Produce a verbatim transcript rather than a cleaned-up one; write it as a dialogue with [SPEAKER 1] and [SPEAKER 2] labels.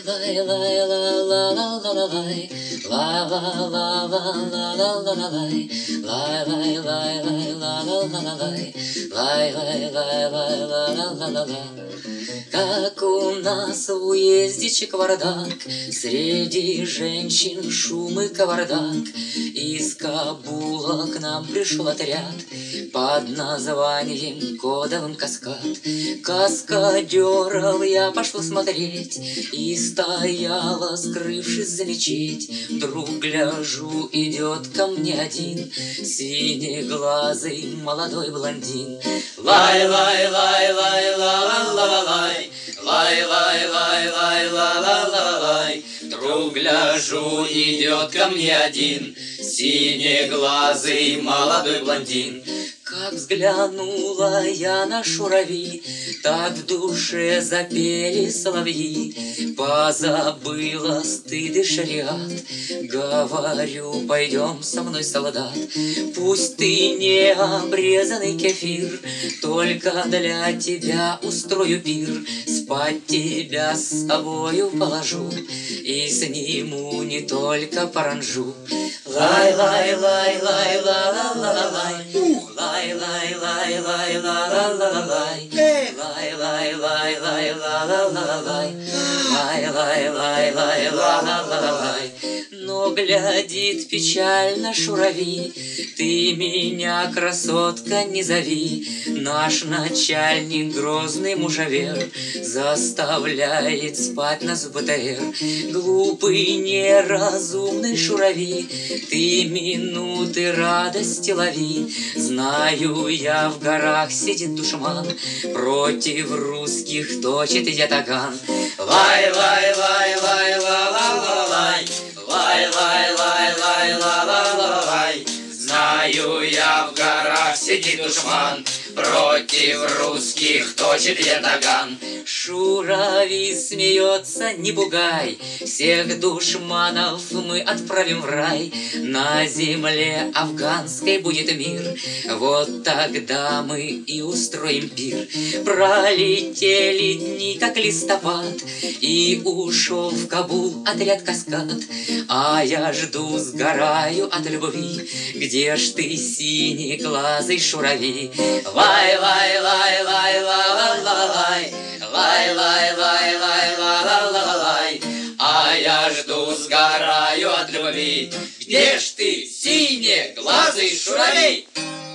[SPEAKER 1] Лай, лай, ла, ла, ла, ла, ла, лай. Ла, ла, ла, ла, ла, ла, ла, ла, лай. Лай, лай, лай, лай, ла, ла, ла, ла, лай. Лай, лай, лай, лай, ла, ла, ла, ла, ла. Как у нас в уезде чеквардак, среди женщин шум и кавардак. Из Кабула к нам пришел отряд под названием Кодовым Каскад. Каскадеров я пошел смотреть и стояла, скрывшись за мечеть. Вдруг гляжу, идет ко мне один синеглазый молодой блондин. Лай, лай, лай, лай, ла, ла, ла, лай. Лай, лай, лай, лай, ла, ла, ла, лай. Вдруг гляжу, идет ко мне один синеглазый молодой блондин. Как взглянула я на шурави, так в душе запели соловьи. Позабыла стыд и шариат, говорю, пойдем со мной, солдат. Пусть ты не обрезанный кефир, только для тебя устрою пир. Спать тебя с собою положу и сниму не только паранжу. Лай, лай, лай, лай, ла, ла, ла, ла, лай. Лай, лай, лай, лай, ла, ла, ла, ла, лай. Лай, лай, лай, лай, ла, ла, ла, ла, лай. Лай, лай, лай, лай, ла, ла, ла, ла, лай. Но глядит печально шурави, ты меня, красотка, не зови. Наш начальник, грозный мужавер, заставляет спать нас в БТР. Глупый, неразумный шурави, ты минуты радости лови. Знаю я, в горах сидит душман, против русских точит ятаган. Лай, лай, лай, лай, ла, ла, ла, лай. Лай, лай, лай, лай, ла, ла, ла, лай. Знаю я, в горах сидит душман, против русских точит ятаган. Шурави смеется, не пугай, всех душманов мы отправим в рай. На земле афганской будет мир, вот тогда мы и устроим пир. Пролетели дни, как листопад, и ушел в Кабул отряд Каскад. А я жду, сгораю от любви, где ж ты, синеглазый шурави? Лай, лай, лай, лай, ла, ла, ла, лай. Лай, лай, лай, лай, ла, ла, ла, лай. А я жду, сгораю от любви, где ж ты, синеглазый шурави?